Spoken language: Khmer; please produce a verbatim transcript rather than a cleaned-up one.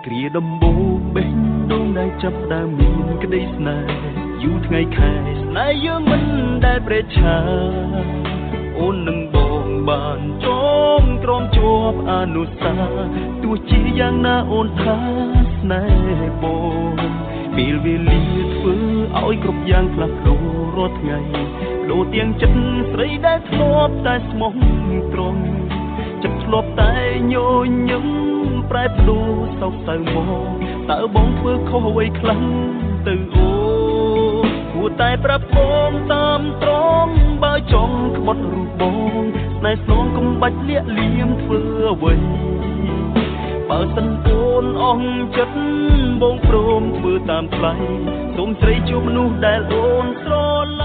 គ្រាដំបូងបេះដូងដែលចាប់ផ្ដើមមានក្តីស្នេហ៍យូរថ្ងៃខែស្នេហ៍យើងមិនដែលប្រេះឆាអូននឹងបងបានចងក្រងជាប់អនុស្សាវរីយ៍ទោះជាយ៉ាងណាអូនថាស្នេហ៍បងពេលវេលាធ្វើឲ្យគ្រប់យ៉ាងផ្លាស់ប្ដូររាល់ថ្ងៃដូរទាំងចិត្តស្រីដែលធ្លាប់តែស្មោះត្រង់ចិត្តធ្លាប់តែញញឹមប្រែប្ដូរសោកសៅមកតើបងធ្វើខុសអ្វីខ្លះទៅអូនគួរតែប្រាប់បងតាមត្រង់បើចង់ក្បត់រូបបងស្នេហ៍ស្នងកុំបាច់លាក់លៀមធ្វើអ្វីបើសិនអូនអស់ចិត្តបងព្រមធ្វើតាមថ្លៃសូមស្រីជួបមនុស្សដែលអូនស្រ